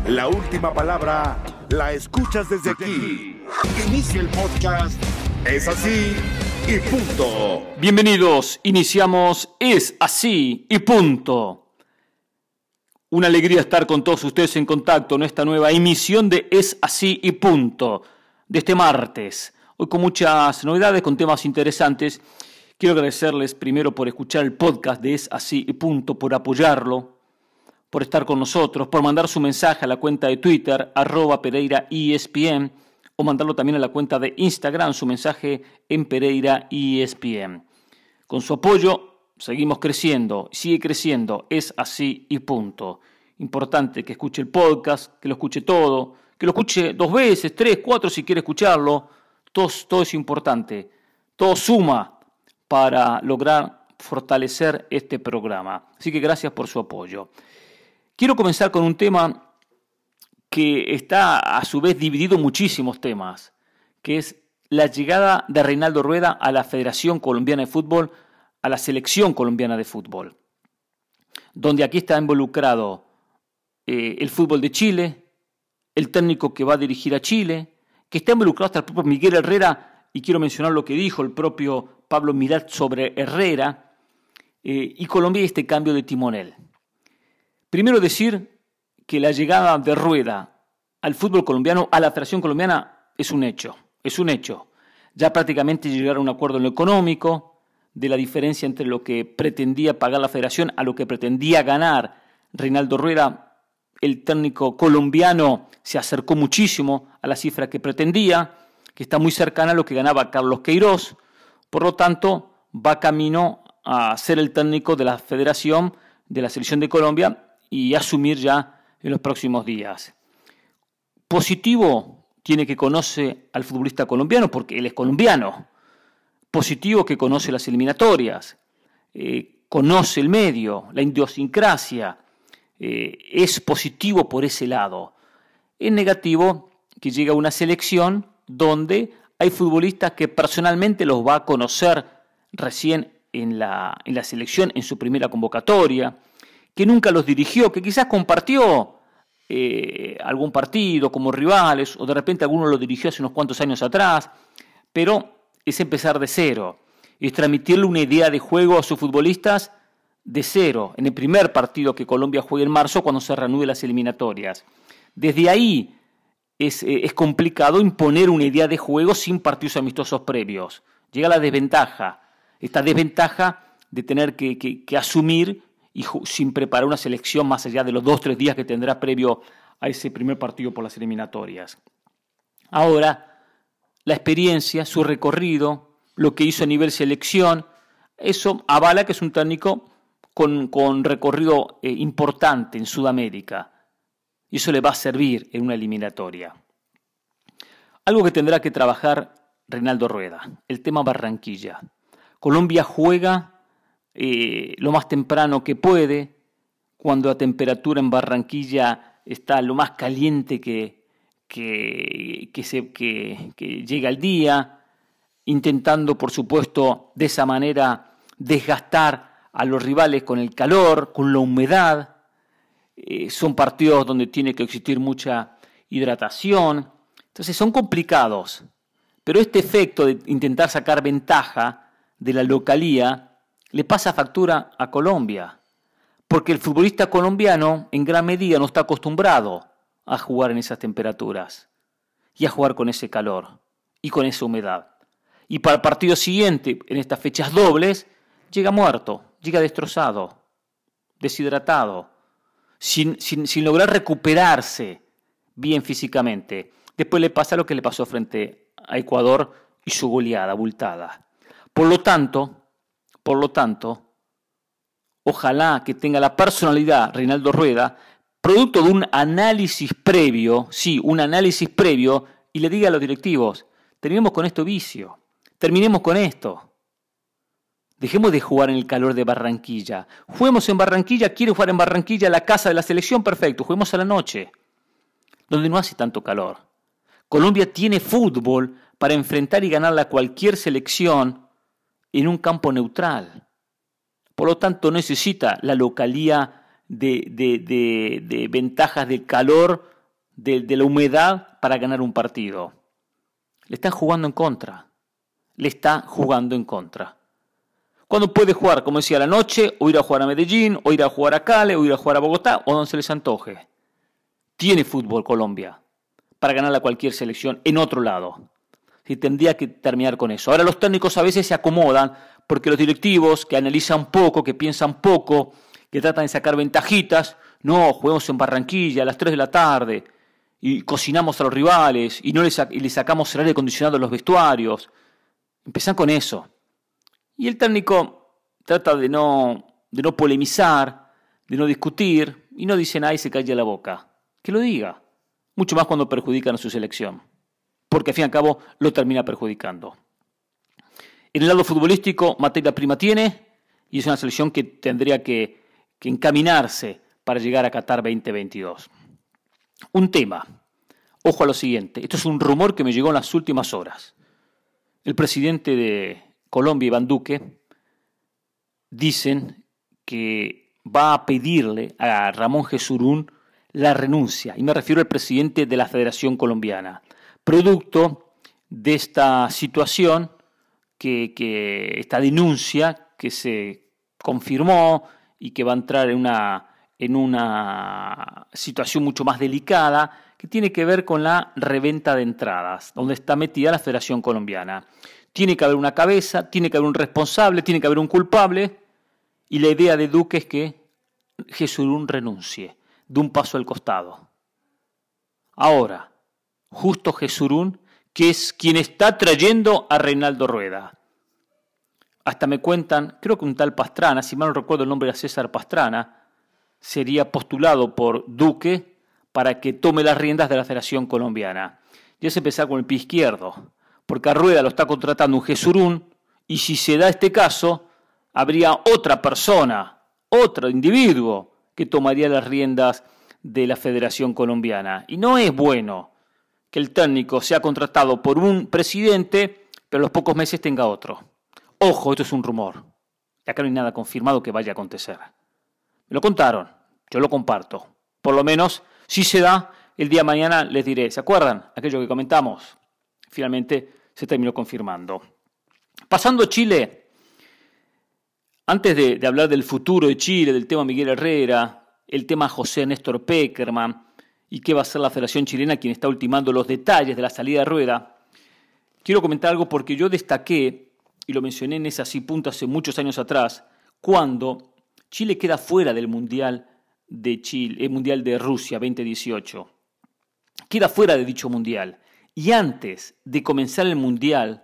La última palabra la escuchas desde aquí. Inicia el podcast Es Así y Punto. Bienvenidos, iniciamos Es Así y Punto. Una alegría estar con todos ustedes en contacto en esta nueva emisión de Es Así y Punto, de este martes. Hoy con muchas novedades, con temas interesantes. Quiero agradecerles primero por escuchar el podcast de Es Así y Punto, por apoyarlo, por estar con nosotros, por mandar su mensaje a la cuenta de Twitter, @PereiraESPN, o mandarlo también a la cuenta de Instagram, su mensaje en PereiraESPN. Con su apoyo seguimos creciendo, sigue creciendo, Es Así y Punto. Importante que escuche el podcast, que lo escuche todo, que lo escuche 2 veces, 3, 4 si quiere escucharlo. Todo es importante, todo suma para lograr fortalecer este programa. Así que gracias por su apoyo. Quiero comenzar con un tema que está a su vez dividido en muchísimos temas, que es la llegada de Reinaldo Rueda a la Federación Colombiana de Fútbol, a la Selección Colombiana de Fútbol, donde aquí está involucrado el fútbol de Chile, el técnico que va a dirigir a Chile, que está involucrado hasta el propio Miguel Herrera, y quiero mencionar lo que dijo el propio Pablo Mirat sobre Herrera, y Colombia y este cambio de timonel. Primero decir que la llegada de Rueda al fútbol colombiano, a la Federación Colombiana, es un hecho. Ya prácticamente llegaron a un acuerdo en lo económico, de la diferencia entre lo que pretendía pagar la Federación a lo que pretendía ganar Reinaldo Rueda. El técnico colombiano se acercó muchísimo a la cifra que pretendía, que está muy cercana a lo que ganaba Carlos Queiroz. Por lo tanto, va camino a ser el técnico de la Federación, de la Selección de Colombia, y asumir ya en los próximos días. Positivo tiene que conoce al futbolista colombiano, porque él es colombiano. Positivo que conoce las eliminatorias, conoce el medio, la idiosincrasia. Es positivo por ese lado. Es negativo que llega a una selección donde hay futbolistas que personalmente los va a conocer recién en la selección, en su primera convocatoria, que nunca los dirigió, que quizás compartió algún partido como rivales, o de repente alguno lo dirigió hace unos cuantos años atrás, pero es empezar de cero, es transmitirle una idea de juego a sus futbolistas de cero, en el primer partido que Colombia juegue en marzo, cuando se reanuden las eliminatorias. Desde ahí es complicado imponer una idea de juego sin partidos amistosos previos. Llega la desventaja, esta desventaja de tener que asumir y sin preparar una selección más allá de los 2-3 días que tendrá previo a ese primer partido por las eliminatorias. Ahora, la experiencia, su recorrido, lo que hizo a nivel selección, eso avala que es un técnico con recorrido importante en Sudamérica. Y eso le va a servir en una eliminatoria. Algo que tendrá que trabajar Reinaldo Rueda, el tema Barranquilla. Colombia juega lo más temprano que puede, cuando la temperatura en Barranquilla está lo más caliente que llega el día, intentando, por supuesto, de esa manera desgastar a los rivales con el calor, con la humedad. Son partidos donde tiene que existir mucha hidratación. Entonces son complicados, pero este efecto de intentar sacar ventaja de la localía le pasa factura a Colombia, porque el futbolista colombiano en gran medida no está acostumbrado a jugar en esas temperaturas y a jugar con ese calor y con esa humedad. Y para el partido siguiente, en estas fechas dobles, llega muerto, llega destrozado, deshidratado, sin lograr recuperarse bien físicamente. Después le pasa lo que le pasó frente a Ecuador y su goleada abultada. Por lo tanto, ojalá que tenga la personalidad Reinaldo Rueda, producto de un análisis previo, y le diga a los directivos: terminemos con este vicio, terminemos con esto. Dejemos de jugar en el calor de Barranquilla. Juguemos en Barranquilla, quiere jugar en Barranquilla, la casa de la selección, perfecto, juguemos a la noche, donde no hace tanto calor. Colombia tiene fútbol para enfrentar y ganarle a cualquier selección en un campo neutral. Por lo tanto, necesita la localía de ventajas del calor de la humedad para ganar un partido. Le están jugando en contra. Le está jugando en contra. Cuando puede jugar, como decía, a la noche, o ir a jugar a Medellín, o ir a jugar a Cali, o ir a jugar a Bogotá, o donde se les antoje. Tiene fútbol Colombia para ganar a cualquier selección en otro lado. Y tendría que terminar con eso. Ahora los técnicos a veces se acomodan porque los directivos que analizan poco, que piensan poco, que tratan de sacar ventajitas, no, juguemos en Barranquilla a las 3 de la tarde y cocinamos a los rivales y le sacamos el aire acondicionado a los vestuarios. Empiezan con eso. Y el técnico trata de no polemizar, de no discutir y no dice nada y se calla la boca. Que lo diga. Mucho más cuando perjudican a su selección. Porque al fin y al cabo lo termina perjudicando. En el lado futbolístico, materia prima tiene y es una selección que tendría que encaminarse para llegar a Qatar 2022. Un tema. Ojo a lo siguiente. Esto es un rumor que me llegó en las últimas horas. El presidente de Colombia, Iván Duque, dicen que va a pedirle a Ramón Jesurún la renuncia. Y me refiero al presidente de la Federación Colombiana. Producto de esta situación, esta denuncia que se confirmó y que va a entrar en una situación mucho más delicada que tiene que ver con la reventa de entradas, donde está metida la Federación Colombiana. Tiene que haber una cabeza, tiene que haber un responsable, tiene que haber un culpable y la idea de Duque es que Jesurún renuncie de un paso al costado. Ahora, justo Jesurún, que es quien está trayendo a Reinaldo Rueda. Hasta me cuentan, creo que un tal Pastrana, si mal no recuerdo el nombre era César Pastrana, sería postulado por Duque para que tome las riendas de la Federación Colombiana. Y es empezar con el pie izquierdo, porque a Rueda lo está contratando un Jesurún, y si se da este caso, habría otra persona, otro individuo, que tomaría las riendas de la Federación Colombiana. Y no es bueno que el técnico sea contratado por un presidente, pero a los pocos meses tenga otro. Ojo, esto es un rumor. Y acá no hay nada confirmado que vaya a acontecer. Me lo contaron, yo lo comparto. Por lo menos, si se da, el día de mañana les diré, ¿se acuerdan? Aquello que comentamos. Finalmente se terminó confirmando. Pasando a Chile, antes de hablar del futuro de Chile, del tema Miguel Herrera, el tema José Néstor Pekerman y qué va a hacer la Federación Chilena, quien está ultimando los detalles de la salida de Rueda, quiero comentar algo porque yo destaqué, y lo mencioné en ese así punto hace muchos años atrás, cuando Chile queda fuera del Mundial de Chile, el Mundial de Rusia 2018. Queda fuera de dicho Mundial. Y antes de comenzar el Mundial,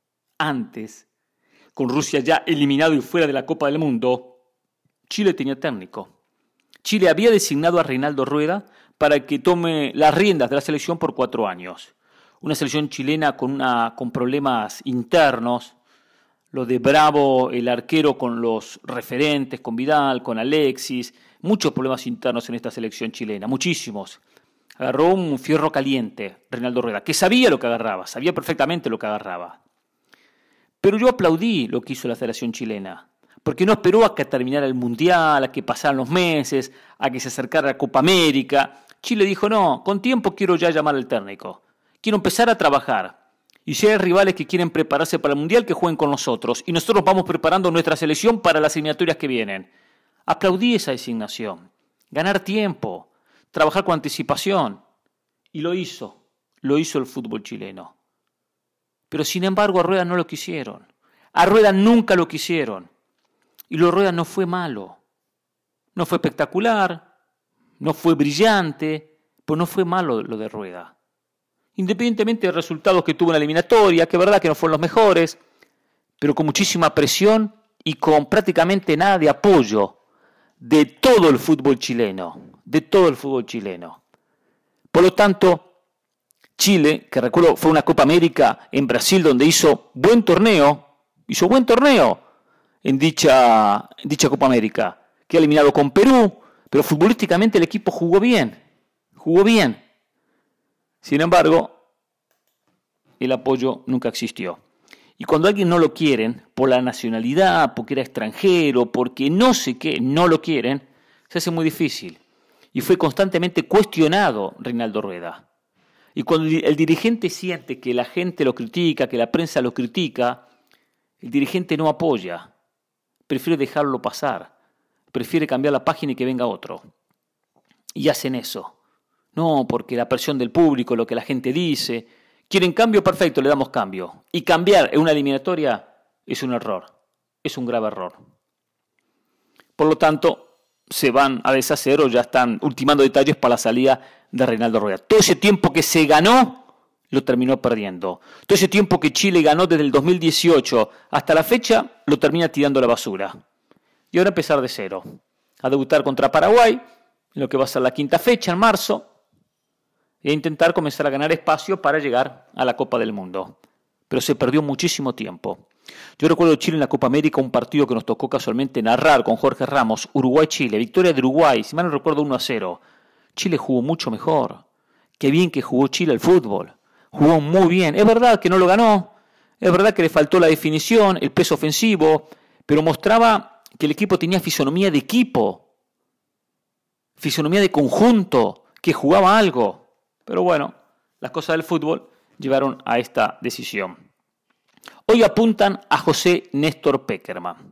con Rusia ya eliminado y fuera de la Copa del Mundo, Chile tenía técnico. Chile había designado a Reinaldo Rueda para que tome las riendas de la selección por 4 años. Una selección chilena con problemas internos, lo de Bravo, el arquero con los referentes, con Vidal, con Alexis, muchos problemas internos en esta selección chilena, muchísimos. Agarró un fierro caliente Reinaldo Rueda, que sabía lo que agarraba, sabía perfectamente lo que agarraba. Pero yo aplaudí lo que hizo la Federación Chilena, porque no esperó a que terminara el Mundial, a que pasaran los meses, a que se acercara la Copa América. Chile dijo, no, con tiempo quiero ya llamar al técnico. Quiero empezar a trabajar. Y si hay rivales que quieren prepararse para el Mundial, que jueguen con nosotros. Y nosotros vamos preparando nuestra selección para las eliminatorias que vienen. Aplaudí esa designación. Ganar tiempo, trabajar con anticipación. Y lo hizo el fútbol chileno. Pero sin embargo a Rueda no lo quisieron. A Rueda nunca lo quisieron. Y lo de Rueda no fue malo. No fue espectacular, no fue brillante, pero no fue malo lo de Rueda. Independientemente de los resultados que tuvo en la eliminatoria, que es verdad que no fueron los mejores, pero con muchísima presión y con prácticamente nada de apoyo de todo el fútbol chileno. Por lo tanto, Chile, que recuerdo fue una Copa América en Brasil donde hizo buen torneo en dicha Copa América, que ha eliminado con Perú, pero futbolísticamente el equipo jugó bien. Sin embargo, el apoyo nunca existió. Y cuando a alguien no lo quieren, por la nacionalidad, porque era extranjero, porque no sé qué, no lo quieren, se hace muy difícil. y fue constantemente cuestionado Reinaldo Rueda. Y cuando el dirigente siente que la gente lo critica, que la prensa lo critica, el dirigente no apoya, prefiere dejarlo pasar, prefiere cambiar la página y que venga otro. Y hacen eso. No, porque la presión del público, lo que la gente dice, quieren cambio, perfecto, le damos cambio. Y cambiar en una eliminatoria es un error, es un grave error. Por lo tanto, se van a deshacer o ya están ultimando detalles para la salida de Reinaldo Rueda. Todo ese tiempo que se ganó, lo terminó perdiendo. Todo ese tiempo que Chile ganó desde el 2018 hasta la fecha, lo termina tirando a la basura. Y ahora empezar de cero. A debutar contra Paraguay, en lo que va a ser la quinta fecha, en marzo, e intentar comenzar a ganar espacio para llegar a la Copa del Mundo. Pero se perdió muchísimo tiempo. Yo recuerdo Chile en la Copa América, un partido que nos tocó casualmente narrar con Jorge Ramos, Uruguay-Chile, victoria de Uruguay, si mal no recuerdo 1-0. Chile jugó mucho mejor. Qué bien que jugó Chile al fútbol. Jugó muy bien. Es verdad que no lo ganó, es verdad que le faltó la definición, el peso ofensivo, pero mostraba que el equipo tenía fisonomía de equipo, fisonomía de conjunto, que jugaba algo. Pero bueno, las cosas del fútbol llevaron a esta decisión. Hoy apuntan a José Néstor Pekerman.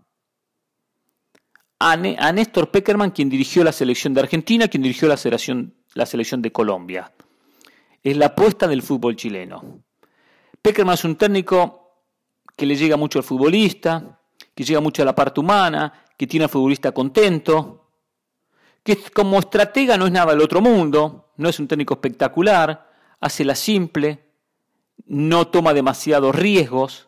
A Néstor Pekerman, quien dirigió la selección de Argentina, quien dirigió la selección de Colombia. Es la apuesta del fútbol chileno. Pekerman es un técnico que le llega mucho al futbolista, que llega mucho a la parte humana, que tiene al futbolista contento, que como estratega no es nada del otro mundo, no es un técnico espectacular, hace la simple, no toma demasiados riesgos.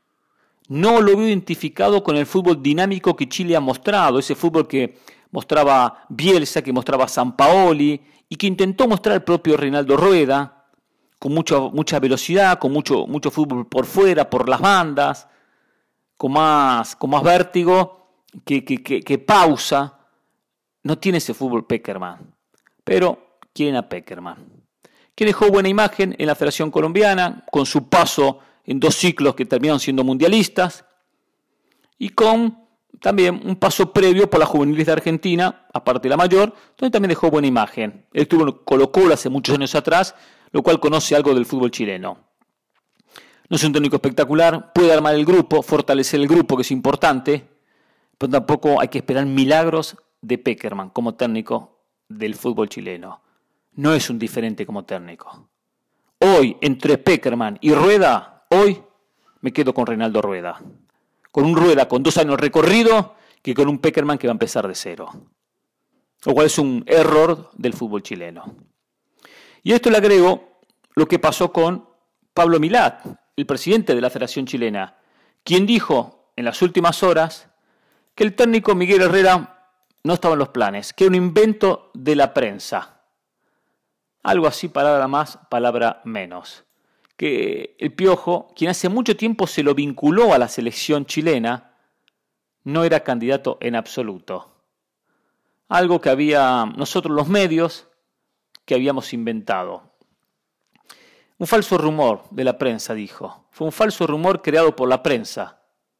No lo veo identificado con el fútbol dinámico que Chile ha mostrado, ese fútbol que mostraba Bielsa, que mostraba Sampaoli y que intentó mostrar el propio Reinaldo Rueda, con mucha velocidad, con mucho fútbol por fuera, por las bandas, con más vértigo, que pausa. No tiene ese fútbol Pekerman, pero quieren a Pekerman, que dejó buena imagen en la Federación Colombiana, con su paso en 2 ciclos que terminaron siendo mundialistas, y con también un paso previo por las juveniles de Argentina, aparte de la mayor, donde también dejó buena imagen. Él estuvo en Colo-Colo hace muchos años atrás, lo cual conoce algo del fútbol chileno. No es un técnico espectacular, puede armar el grupo, fortalecer el grupo, que es importante, pero tampoco hay que esperar milagros de Pekerman como técnico del fútbol chileno. No es un diferente como técnico. Hoy, entre Pekerman y Rueda, hoy me quedo con Reinaldo Rueda. Con un Rueda con 2 años recorrido, que con un Pekerman que va a empezar de cero. Lo cual es un error del fútbol chileno. Y a esto le agrego lo que pasó con Pablo Milad, el presidente de la Federación Chilena, quien dijo en las últimas horas que el técnico Miguel Herrera no estaba en los planes, que era un invento de la prensa. Algo así, palabra más, palabra menos. Que el Piojo, quien hace mucho tiempo se lo vinculó a la selección chilena, no era candidato en absoluto. Algo que había nosotros los medios que habíamos inventado. Un falso rumor de la prensa, dijo. Fue un falso rumor creado por la prensa.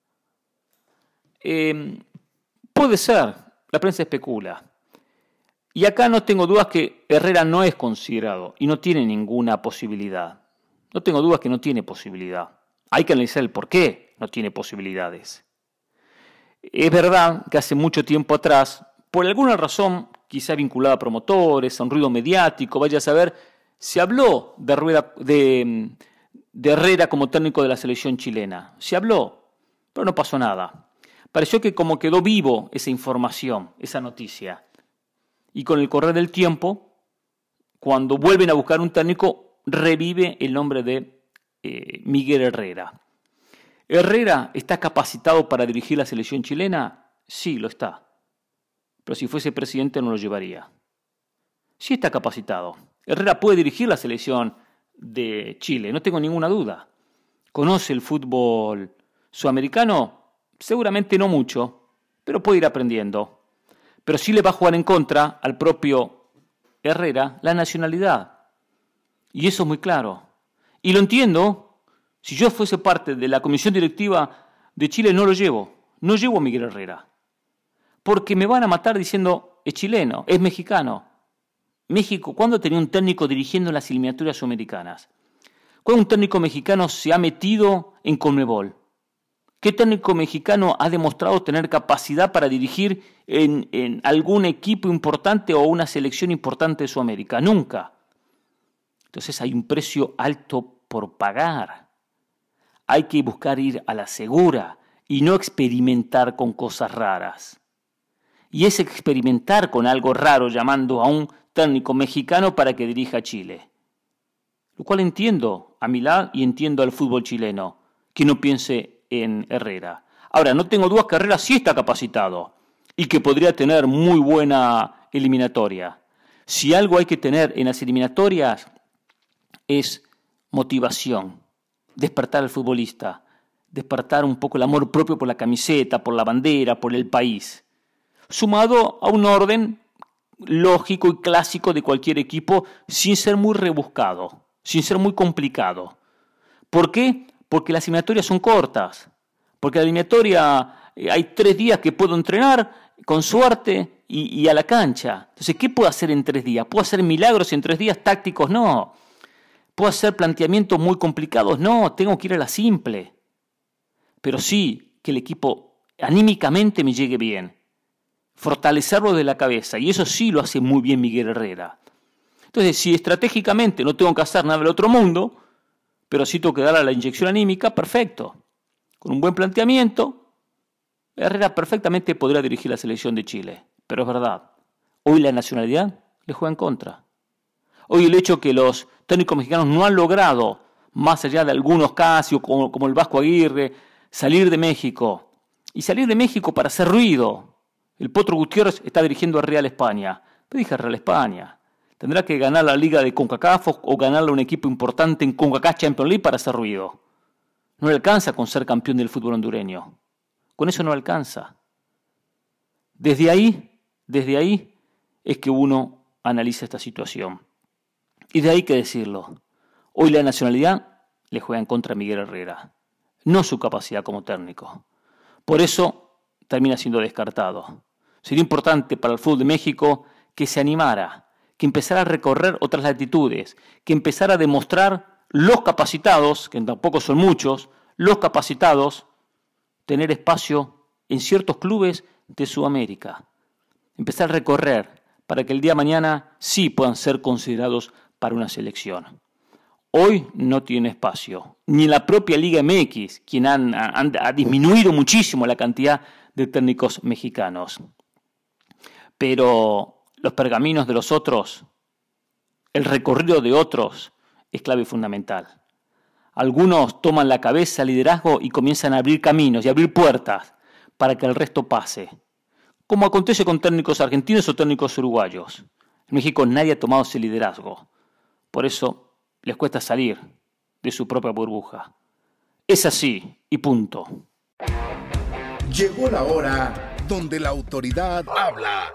Puede ser, la prensa especula. Y acá no tengo dudas que Herrera no es considerado y no tiene ninguna posibilidad. No tengo dudas que no tiene posibilidad. Hay que analizar el por qué no tiene posibilidades. Es verdad que hace mucho tiempo atrás, por alguna razón, quizá vinculada a promotores, a un ruido mediático, vaya a saber, se habló de Herrera como técnico de la selección chilena. Se habló, pero no pasó nada. Pareció que como quedó vivo esa información, esa noticia. Y con el correr del tiempo, cuando vuelven a buscar un técnico, revive el nombre de Miguel Herrera. ¿Herrera está capacitado para dirigir la selección chilena? Sí, lo está. Pero si fuese presidente no lo llevaría. Sí está capacitado. Herrera puede dirigir la selección de Chile, no tengo ninguna duda. ¿Conoce el fútbol sudamericano? Seguramente no mucho, pero puede ir aprendiendo. Pero sí le va a jugar en contra al propio Herrera la nacionalidad. Y eso es muy claro. Y lo entiendo. Si yo fuese parte de la comisión directiva de Chile, no lo llevo. No llevo a Miguel Herrera. Porque me van a matar diciendo, es chileno, es mexicano. México, ¿cuándo tenía un técnico dirigiendo las eliminatorias sudamericanas? ¿Cuándo un técnico mexicano se ha metido en Conmebol? ¿Qué técnico mexicano ha demostrado tener capacidad para dirigir en algún equipo importante o una selección importante de Sudamérica? Nunca. Entonces hay un precio alto por pagar. Hay que buscar ir a la segura y no experimentar con cosas raras. Y es experimentar con algo raro llamando a un técnico mexicano para que dirija a Chile. Lo cual entiendo a Milán y entiendo al fútbol chileno, que no piense en Herrera. Ahora, no tengo dudas que Herrera sí está capacitado y que podría tener muy buena eliminatoria. Si algo hay que tener en las eliminatorias es motivación, despertar al futbolista, despertar un poco el amor propio por la camiseta, por la bandera, por el país, sumado a un orden lógico y clásico de cualquier equipo sin ser muy rebuscado, sin ser muy complicado. ¿Por qué? Porque las eliminatorias son cortas, porque la eliminatoria hay 3 días que puedo entrenar con suerte y a la cancha. Entonces, ¿qué puedo hacer en 3 días? ¿Puedo hacer milagros en 3 días? Tácticos, no. ¿Puedo hacer planteamientos muy complicados? No, tengo que ir a la simple. Pero sí que el equipo anímicamente me llegue bien. Fortalecerlo de la cabeza, y eso sí lo hace muy bien Miguel Herrera. Entonces, si estratégicamente no tengo que hacer nada del otro mundo, pero sí tengo que darle la inyección anímica, perfecto. Con un buen planteamiento, Herrera perfectamente podría dirigir la selección de Chile. Pero es verdad, hoy la nacionalidad le juega en contra. Hoy el hecho que los técnicos mexicanos no han logrado, más allá de algunos casos como el Vasco Aguirre, salir de México. Y salir de México para hacer ruido. El Potro Gutiérrez está dirigiendo a Real España. Pero dije Real España. Tendrá que ganar la liga de CONCACAF o ganarle a un equipo importante en CONCACAF Champions League para hacer ruido. No le alcanza con ser campeón del fútbol hondureño. Con eso no alcanza. Desde ahí es que uno analiza esta situación. Y de ahí que decirlo. Hoy la nacionalidad le juega en contra a Miguel Herrera. No su capacidad como técnico. Por eso termina siendo descartado. Sería importante para el fútbol de México que se animara, que empezara a recorrer otras latitudes, que empezara a demostrar los capacitados, que tampoco son muchos, los capacitados, tener espacio en ciertos clubes de Sudamérica. Empezar a recorrer para que el día de mañana sí puedan ser considerados para una selección. Hoy no tiene espacio, ni en la propia Liga MX, quien ha disminuido muchísimo la cantidad de técnicos mexicanos. Pero los pergaminos de los otros, el recorrido de otros, es clave fundamental. Algunos toman la cabeza, el liderazgo y comienzan a abrir caminos y a abrir puertas para que el resto pase. Como acontece con técnicos argentinos o técnicos uruguayos. En México nadie ha tomado ese liderazgo. Por eso les cuesta salir de su propia burbuja. Es así y punto. Llegó la hora donde la autoridad habla.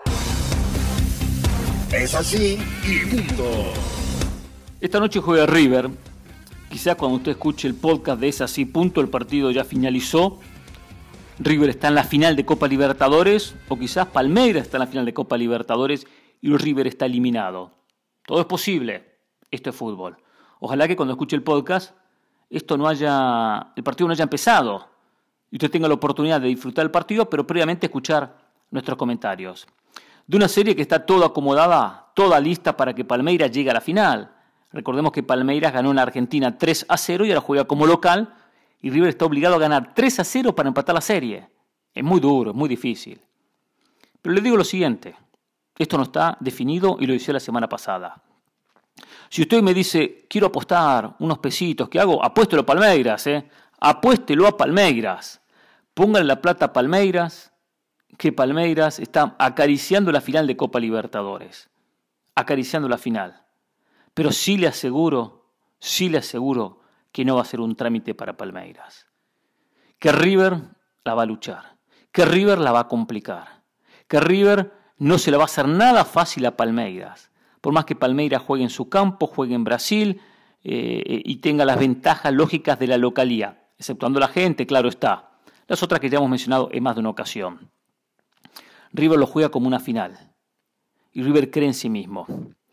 Es así y punto. Esta noche juega River. Quizás cuando usted escuche el podcast de Es así punto, el partido ya finalizó. River está en la final de Copa Libertadores, o quizás Palmeiras está en la final de Copa Libertadores y River está eliminado. Todo es posible. Esto es fútbol. Ojalá que cuando escuche el podcast el partido no haya empezado y usted tenga la oportunidad de disfrutar del partido, pero previamente escuchar nuestros comentarios. De una serie que está toda acomodada, toda lista para que Palmeiras llegue a la final. Recordemos que Palmeiras ganó en Argentina 3-0 y ahora juega como local y River está obligado a ganar 3-0 para empatar la serie. Es muy duro, es muy difícil. Pero le digo lo siguiente, esto no está definido y lo hice la semana pasada. Si usted me dice, quiero apostar unos pesitos, ¿qué hago? Apuéstelo a Palmeiras, Apuéstelo a Palmeiras. Póngale la plata a Palmeiras, que Palmeiras está acariciando la final de Copa Libertadores. Acariciando la final. Pero sí le aseguro que no va a ser un trámite para Palmeiras. Que River la va a luchar. Que River la va a complicar. Que River no se le va a hacer nada fácil a Palmeiras. Por más que Palmeiras juegue en su campo, juegue en Brasil y tenga las ventajas lógicas de la localía, exceptuando la gente, claro está. Las otras que ya hemos mencionado en más de una ocasión. River lo juega como una final y River cree en sí mismo.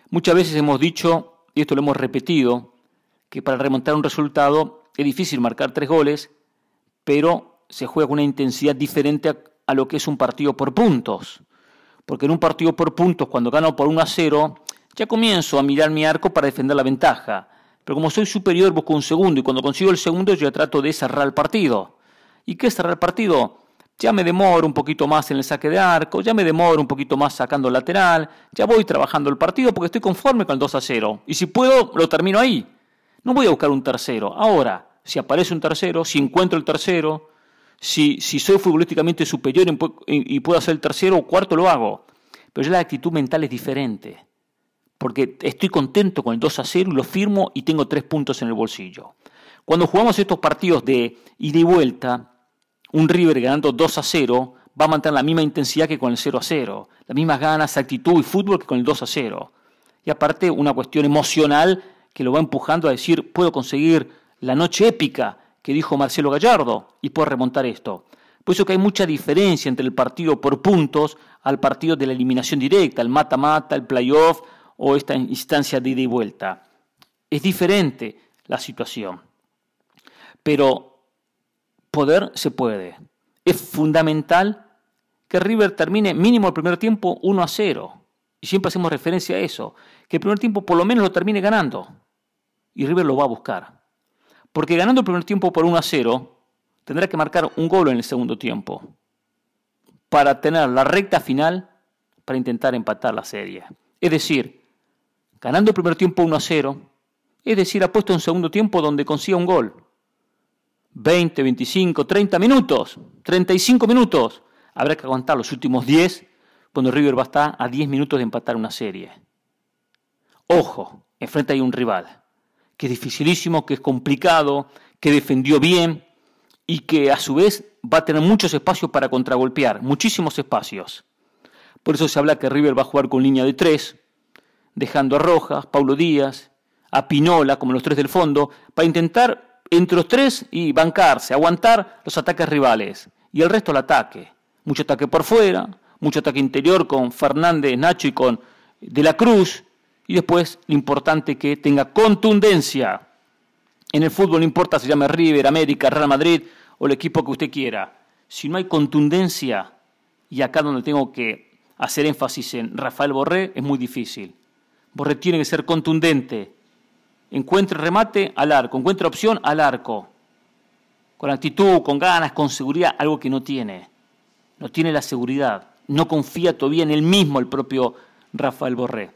Muchas veces hemos dicho, y esto lo hemos repetido, que para remontar un resultado es difícil marcar 3 goles, pero se juega con una intensidad diferente a lo que es un partido por puntos. Porque en un partido por puntos, cuando gano por 1-0, ya comienzo a mirar mi arco para defender la ventaja. Pero como soy superior, busco un segundo, y cuando consigo el segundo yo ya trato de cerrar el partido. ¿Y qué es cerrar el partido? Ya me demoro un poquito más en el saque de arco, ya me demoro un poquito más sacando el lateral, ya voy trabajando el partido porque estoy conforme con el 2-0. Y si puedo, lo termino ahí. No voy a buscar un tercero. Ahora, si aparece un tercero, si encuentro el tercero, si soy futbolísticamente superior y puedo hacer el tercero o cuarto, lo hago. Pero ya la actitud mental es diferente. Porque estoy contento con el 2-0 y lo firmo y tengo 3 puntos en el bolsillo. Cuando jugamos estos partidos de ida y vuelta, un River ganando 2-0 va a mantener la misma intensidad que con el 0-0, las mismas ganas, actitud y fútbol que con el 2-0. Y aparte una cuestión emocional que lo va empujando a decir, puedo conseguir la noche épica que dijo Marcelo Gallardo y puedo remontar esto. Por eso que hay mucha diferencia entre el partido por puntos al partido de la eliminación directa, el mata-mata, el playoff o esta instancia de ida y vuelta. Es diferente la situación. Pero poder se puede. Es fundamental que River termine mínimo el primer tiempo 1-0. Y siempre hacemos referencia a eso. Que el primer tiempo por lo menos lo termine ganando. Y River lo va a buscar. Porque ganando el primer tiempo por 1-0, tendrá que marcar un gol en el segundo tiempo. Para tener la recta final para intentar empatar la serie. Es decir, ganando el primer tiempo 1-0, es decir, ha puesto un segundo tiempo donde consiga un gol. 20, 25, 30 minutos, 35 minutos. Habrá que aguantar los últimos 10 cuando River va a estar a 10 minutos de empatar una serie. Ojo, enfrente hay un rival que es dificilísimo, que es complicado, que defendió bien y que a su vez va a tener muchos espacios para contragolpear, muchísimos espacios. Por eso se habla que River va a jugar con línea de 3, dejando a Rojas, Paulo Díaz, a Pinola como los 3 del fondo, para intentar entre los 3 y bancarse, aguantar los ataques rivales y el resto el ataque. Mucho ataque por fuera, mucho ataque interior con Fernández, Nacho y con De la Cruz, y después lo importante que tenga contundencia. En el fútbol no importa si se llame River, América, Real Madrid o el equipo que usted quiera. Si no hay contundencia, y acá donde tengo que hacer énfasis en Rafael Borré, es muy difícil. Borré tiene que ser contundente. Encuentre remate al arco, encuentre opción al arco. Con actitud, con ganas, con seguridad, algo que no tiene. No tiene la seguridad. No confía todavía en él mismo el propio Rafael Borré.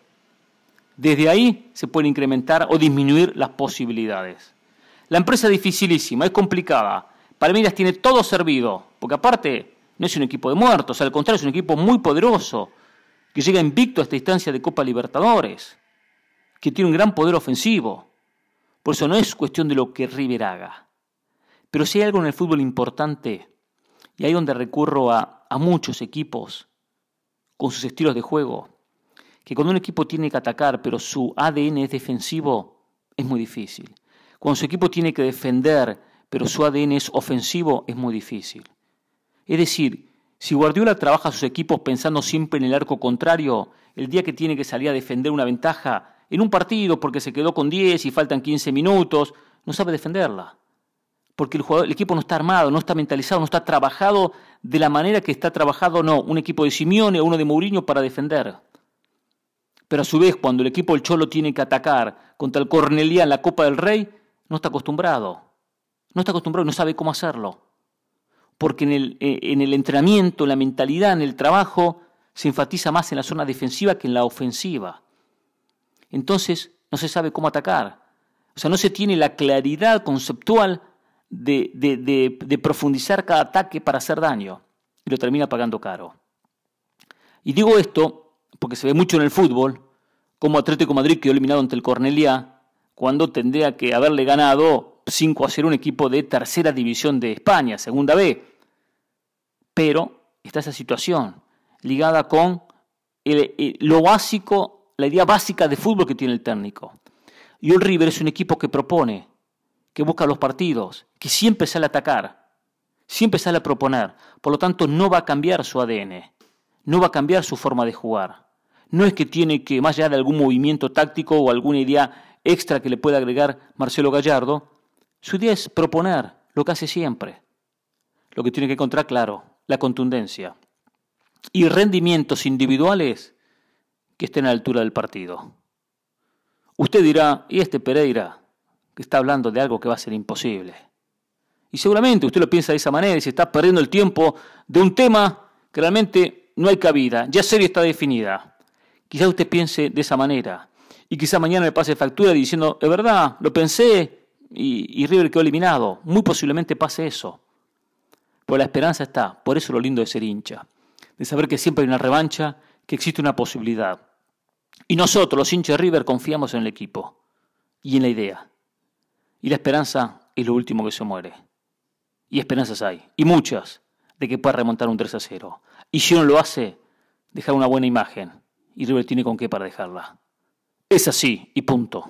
Desde ahí se pueden incrementar o disminuir las posibilidades. La empresa es dificilísima, es complicada. Palmeiras tiene todo servido, porque aparte no es un equipo de muertos, al contrario es un equipo muy poderoso, que llega invicto a esta instancia de Copa Libertadores, que tiene un gran poder ofensivo. Por eso no es cuestión de lo que River haga. Pero si hay algo en el fútbol importante, y ahí donde recurro a muchos equipos con sus estilos de juego, que cuando un equipo tiene que atacar, pero su ADN es defensivo, es muy difícil. Cuando su equipo tiene que defender, pero su ADN es ofensivo, es muy difícil. Es decir, si Guardiola trabaja a sus equipos pensando siempre en el arco contrario, el día que tiene que salir a defender una ventaja en un partido porque se quedó con 10 y faltan 15 minutos, no sabe defenderla. Porque el equipo no está armado, no está mentalizado, no está trabajado de la manera que está trabajado un equipo de Simeone o uno de Mourinho para defender. Pero a su vez, cuando el equipo del Cholo tiene que atacar contra el Cornellà en la Copa del Rey, no está acostumbrado. No está acostumbrado y no sabe cómo hacerlo. Porque en el entrenamiento, en la mentalidad, en el trabajo, se enfatiza más en la zona defensiva que en la ofensiva. Entonces, no se sabe cómo atacar. O sea, no se tiene la claridad conceptual de profundizar cada ataque para hacer daño. Y lo termina pagando caro. Y digo esto porque se ve mucho en el fútbol, como Atlético de Madrid quedó eliminado ante el Cornellà, cuando tendría que haberle ganado 5-0 un equipo de tercera división de España, segunda B. Pero está esa situación ligada con lo básico, la idea básica de fútbol que tiene el técnico. Y el River es un equipo que propone, que busca los partidos, que siempre sale a atacar, siempre sale a proponer. Por lo tanto, no va a cambiar su ADN, no va a cambiar su forma de jugar, No es que tiene que, más allá de algún movimiento táctico o alguna idea extra que le pueda agregar Marcelo Gallardo, su idea es proponer lo que hace siempre. Lo que tiene que encontrar, claro, la contundencia. Y rendimientos individuales que estén a la altura del partido. Usted dirá, ¿y este Pereira que está hablando de algo que va a ser imposible? Y seguramente usted lo piensa de esa manera y se está perdiendo el tiempo de un tema que realmente no hay cabida, ya serie está definida. Quizá usted piense de esa manera y quizá mañana me pase factura diciendo, es verdad, lo pensé y River quedó eliminado. Muy posiblemente pase eso. Pero la esperanza está, por eso lo lindo de ser hincha, de saber que siempre hay una revancha, que existe una posibilidad. Y nosotros, los hinchas de River, confiamos en el equipo y en la idea. Y la esperanza es lo último que se muere. Y esperanzas hay, y muchas, de que pueda remontar un 3-0. Y si no lo hace, dejar una buena imagen. Y River tiene con qué para dejarla. Es así, y punto.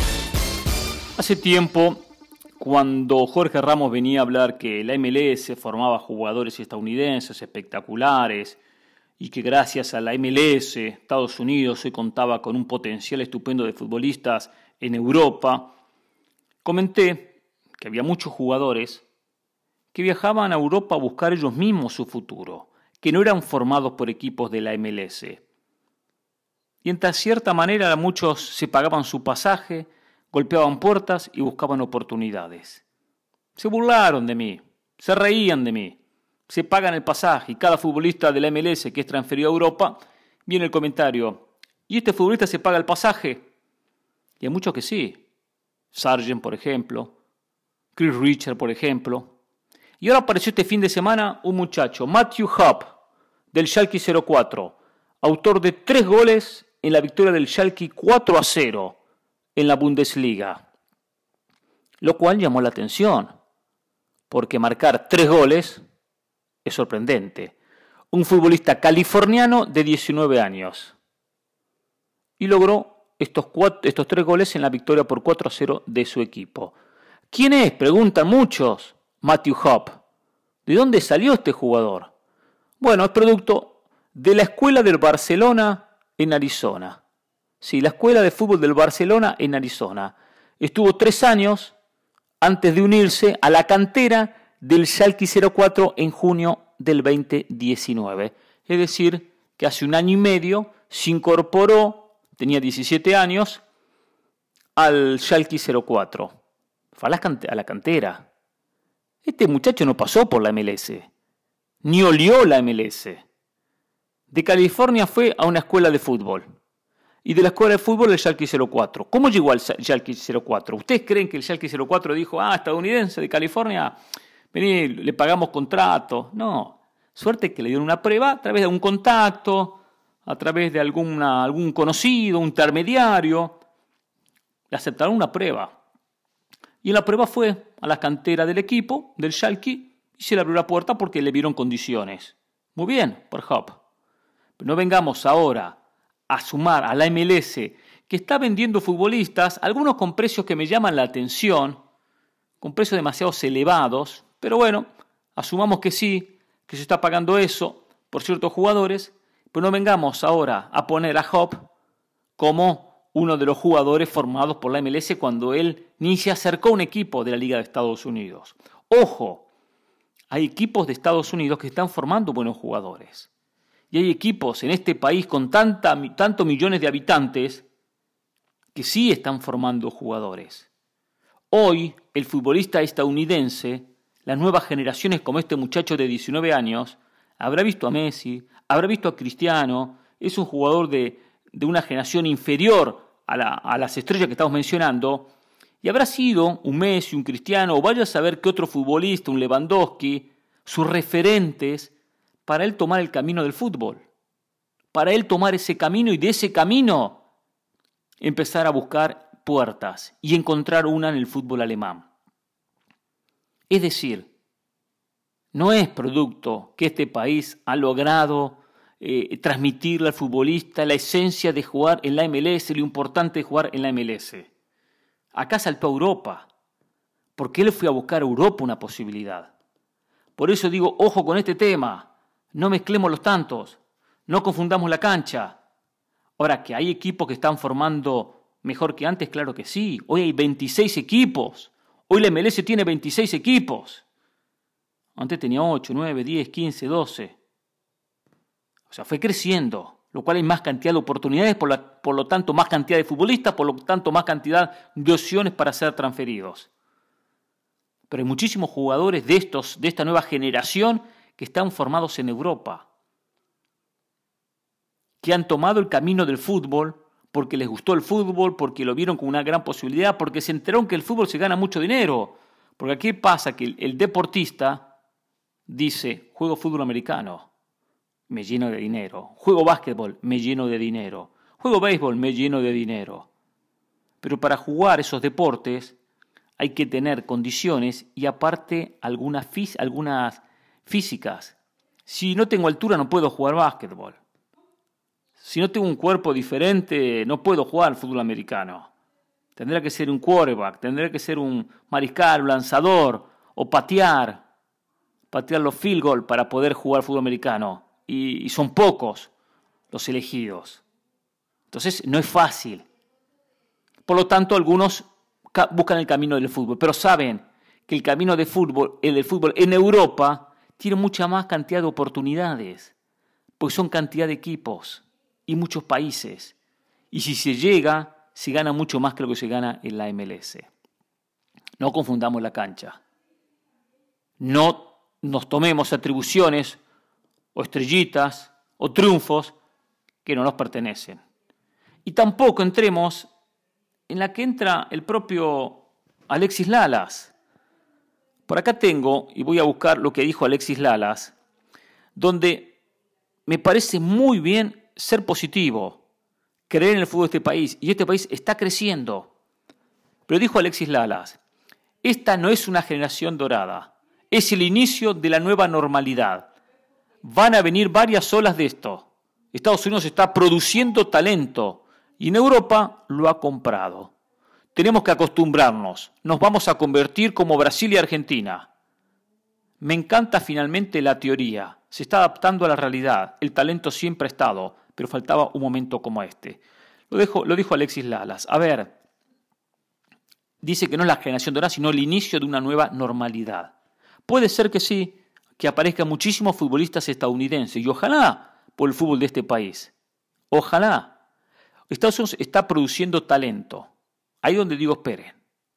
Hace tiempo, cuando Jorge Ramos venía a hablar que la MLS formaba jugadores estadounidenses espectaculares y que gracias a la MLS Estados Unidos hoy contaba con un potencial estupendo de futbolistas en Europa, comenté que había muchos jugadores que viajaban a Europa a buscar ellos mismos su futuro, que no eran formados por equipos de la MLS. Y en cierta manera muchos se pagaban su pasaje, golpeaban puertas y buscaban oportunidades. Se burlaron de mí, se reían de mí, se pagan el pasaje y cada futbolista de la MLS que es transferido a Europa, viene el comentario, ¿y este futbolista se paga el pasaje? Y hay muchos que sí. Sargent, por ejemplo, Chris Richard, por ejemplo. Y ahora apareció este fin de semana un muchacho, Matthew Hopp, del Schalke 04, autor de 3 goles en la victoria del Schalke 4-0 en la Bundesliga. Lo cual llamó la atención, porque marcar 3 goles es sorprendente. Un futbolista californiano de 19 años. Y logró estos 3 goles en la victoria por 4-0 de su equipo. ¿Quién es? Preguntan muchos. Matthew Hopp. ¿De dónde salió este jugador? Bueno, es producto de la escuela del Barcelona en Arizona. Sí, la escuela de fútbol del Barcelona en Arizona. Estuvo 3 años antes de unirse a la cantera del Schalke 04 en junio del 2019. Es decir, que hace 1 año y medio se incorporó, tenía 17 años, al Schalke 04. Fue a la cantera. Este muchacho no pasó por la MLS, ni olió la MLS. De California fue a una escuela de fútbol. Y de la escuela de fútbol el Schalke 04. ¿Cómo llegó al Schalke 04? ¿Ustedes creen que el Schalke 04 dijo, estadounidense de California, vení, le pagamos contrato? No. Suerte que le dieron una prueba a través de un contacto, a través de algún conocido, un intermediario. Le aceptaron una prueba. Y en la prueba fue a la cantera del equipo, del Schalke, y se le abrió la puerta porque le vieron condiciones. Muy bien, por Hopp. Pero no vengamos ahora a sumar a la MLS, que está vendiendo futbolistas, algunos con precios que me llaman la atención, con precios demasiado elevados, pero bueno, asumamos que sí, que se está pagando eso por ciertos jugadores, pero no vengamos ahora a poner a Hopp como uno de los jugadores formados por la MLS cuando él ni se acercó a un equipo de la Liga de Estados Unidos. Ojo, hay equipos de Estados Unidos que están formando buenos jugadores. Y hay equipos en este país con tantos millones de habitantes que sí están formando jugadores. Hoy, el futbolista estadounidense, las nuevas generaciones como este muchacho de 19 años, habrá visto a Messi, habrá visto a Cristiano, es un jugador de una generación inferior a las estrellas que estamos mencionando, y habrá sido un Messi, un Cristiano, o vaya a saber qué otro futbolista, un Lewandowski, sus referentes, para él tomar el camino del fútbol, para él tomar ese camino y de ese camino empezar a buscar puertas y encontrar una en el fútbol alemán. Es decir, no es producto que este país ha logrado transmitirle al futbolista la esencia de jugar en la MLS, lo importante de jugar en la MLS. Acá saltó a Europa, porque él fue a buscar a Europa una posibilidad. Por eso digo, ojo con este tema, no mezclemos los tantos, no confundamos la cancha. Ahora, ¿que hay equipos que están formando mejor que antes? Claro que sí. Hoy hay 26 equipos. Hoy la MLS tiene 26 equipos. Antes tenía 8, 9, 10, 15, 12. O sea, fue creciendo, lo cual hay más cantidad de oportunidades, por lo tanto más cantidad de futbolistas, por lo tanto más cantidad de opciones para ser transferidos. Pero hay muchísimos jugadores de esta nueva generación que están formados en Europa, que han tomado el camino del fútbol porque les gustó el fútbol, porque lo vieron como una gran posibilidad, porque se enteraron que el fútbol se gana mucho dinero. Porque aquí pasa que el deportista dice, juego fútbol americano, me lleno de dinero. Juego básquetbol, me lleno de dinero. Juego béisbol, me lleno de dinero. Pero para jugar esos deportes hay que tener condiciones y aparte algunas físicas. Si no tengo altura no puedo jugar básquetbol. Si no tengo un cuerpo diferente no puedo jugar fútbol americano. Tendrá que ser un quarterback, tendrá que ser un mariscal, un lanzador o patear los field goal para poder jugar fútbol americano. Y son pocos los elegidos. Entonces no es fácil. Por lo tanto, algunos buscan el camino del fútbol, pero saben que el camino del fútbol en Europa tiene mucha más cantidad de oportunidades, porque son cantidad de equipos y muchos países. Y si se llega, se gana mucho más que lo que se gana en la MLS. No confundamos la cancha. No nos tomemos atribuciones o estrellitas o triunfos que no nos pertenecen. Y tampoco entremos en la que entra el propio Alexis Lalas. Por acá tengo, y voy a buscar lo que dijo Alexis Lalas, donde me parece muy bien ser positivo, creer en el fútbol de este país, y este país está creciendo. Pero dijo Alexis Lalas, esta no es una generación dorada, es el inicio de la nueva normalidad. Van a venir varias olas de esto. Estados Unidos está produciendo talento y en Europa lo ha comprado. Tenemos que acostumbrarnos. Nos vamos a convertir como Brasil y Argentina. Me encanta finalmente la teoría. Se está adaptando a la realidad. El talento siempre ha estado, pero faltaba un momento como este. Lo dijo Alexis Lalas. A ver, dice que no es la generación dorada, sino el inicio de una nueva normalidad. Puede ser que sí, que aparezcan muchísimos futbolistas estadounidenses y ojalá por el fútbol de este país. Ojalá. Estados Unidos está produciendo talento. Ahí donde digo, esperen.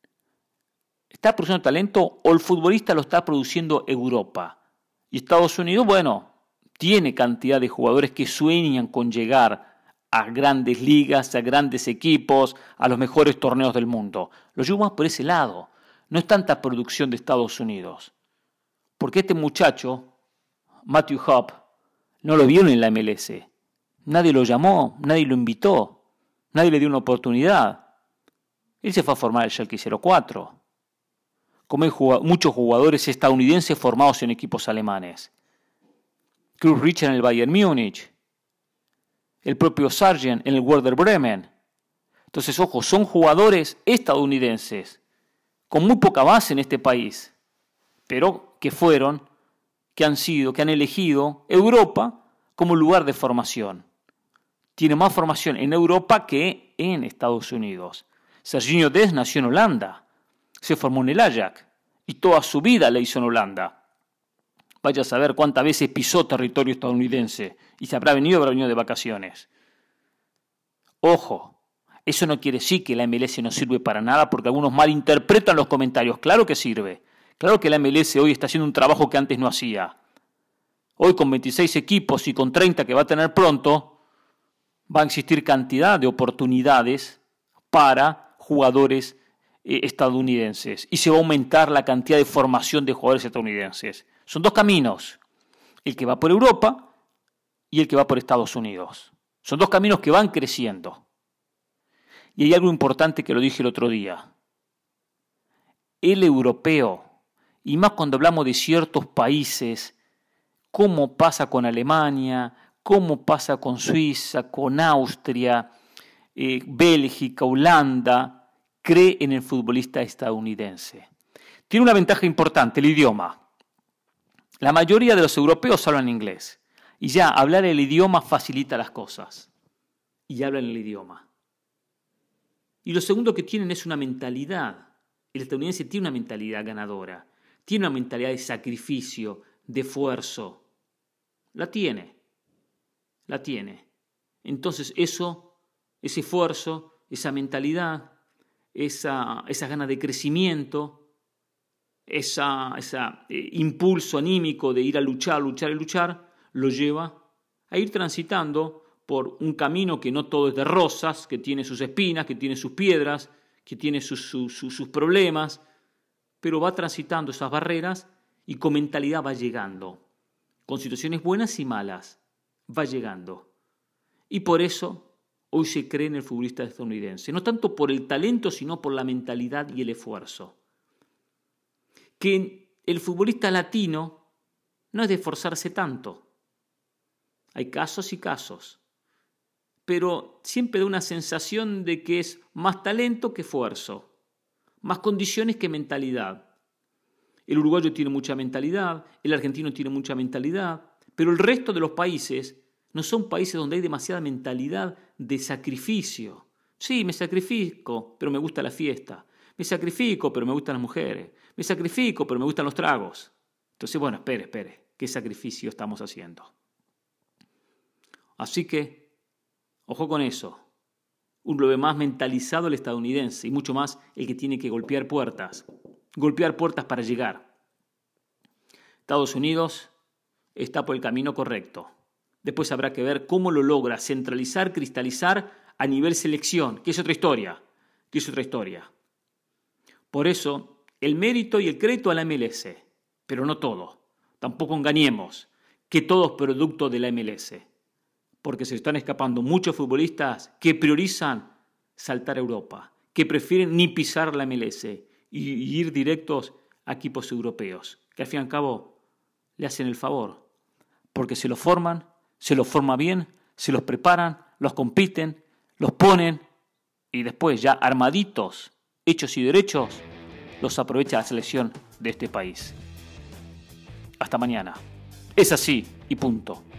¿Está produciendo talento o el futbolista lo está produciendo Europa? Y Estados Unidos, bueno, tiene cantidad de jugadores que sueñan con llegar a grandes ligas, a grandes equipos, a los mejores torneos del mundo. Lo llevo más por ese lado. No es tanta producción de Estados Unidos. Porque este muchacho, Matthew Hoppe, no lo vieron en la MLS. Nadie lo llamó, nadie lo invitó, nadie le dio una oportunidad. Él se fue a formar el Schalke 04. Como hay muchos jugadores estadounidenses formados en equipos alemanes. Cruz Richard en el Bayern Múnich. El propio Sargent en el Werder Bremen. Entonces, ojo, son jugadores estadounidenses con muy poca base en este país, pero que han elegido Europa como lugar de formación. Tiene más formación en Europa que en Estados Unidos. Serginho Dest nació en Holanda, se formó en el Ajax y toda su vida la hizo en Holanda. Vaya a saber cuántas veces pisó territorio estadounidense y se habrá venido de vacaciones. Ojo, eso no quiere decir que la MLS no sirve para nada porque algunos malinterpretan los comentarios. Claro que sirve. Claro que la MLS hoy está haciendo un trabajo que antes no hacía. Hoy con 26 equipos y con 30 que va a tener pronto, va a existir cantidad de oportunidades para jugadores estadounidenses. Y se va a aumentar la cantidad de formación de jugadores estadounidenses. Son dos caminos. El que va por Europa y el que va por Estados Unidos. Son dos caminos que van creciendo. Y hay algo importante que lo dije el otro día. El europeo, y más cuando hablamos de ciertos países, cómo pasa con Alemania, cómo pasa con Suiza, con Austria, Bélgica, Holanda, cree en el futbolista estadounidense. Tiene una ventaja importante, el idioma. La mayoría de los europeos hablan inglés, y ya hablar el idioma facilita las cosas. y hablan el idioma. Y lo segundo que tienen es una mentalidad. El estadounidense tiene una mentalidad ganadora, tiene una mentalidad de sacrificio, de esfuerzo. La tiene. Entonces ese esfuerzo, esa mentalidad, esa ganas de crecimiento, ese impulso anímico de ir a luchar, lo lleva a ir transitando por un camino que no todo es de rosas, que tiene sus espinas, que tiene sus piedras, que tiene sus problemas, pero va transitando esas barreras y con mentalidad va llegando. Con situaciones buenas y malas, va llegando. Y por eso hoy se cree en el futbolista estadounidense, no tanto por el talento, sino por la mentalidad y el esfuerzo. Que el futbolista latino no es de esforzarse tanto. Hay casos y casos, pero siempre da una sensación de que es más talento que esfuerzo, más condiciones que mentalidad. El uruguayo tiene mucha mentalidad, el argentino tiene mucha mentalidad, pero el resto de los países no son países donde hay demasiada mentalidad de sacrificio. Sí, me sacrifico, pero me gusta la fiesta. Me sacrifico, pero me gustan las mujeres. Me sacrifico, pero me gustan los tragos. Entonces, bueno, espere, ¿qué sacrificio estamos haciendo? Así que, ojo con eso. Un lo ve más mentalizado el estadounidense y mucho más el que tiene que golpear puertas para llegar. Estados Unidos está por el camino correcto. Después habrá que ver cómo lo logra centralizar, cristalizar a nivel selección, que es otra historia. Por eso, el mérito y el crédito a la MLS, pero no todo. Tampoco engañemos que todo es producto de la MLS, porque se están escapando muchos futbolistas que priorizan saltar a Europa, que prefieren ni pisar la MLS y ir directos a equipos europeos, que al fin y al cabo le hacen el favor, porque se los forman bien, se los preparan, los compiten, los ponen y después ya armaditos, hechos y derechos, los aprovecha la selección de este país. Hasta mañana. Es así y punto.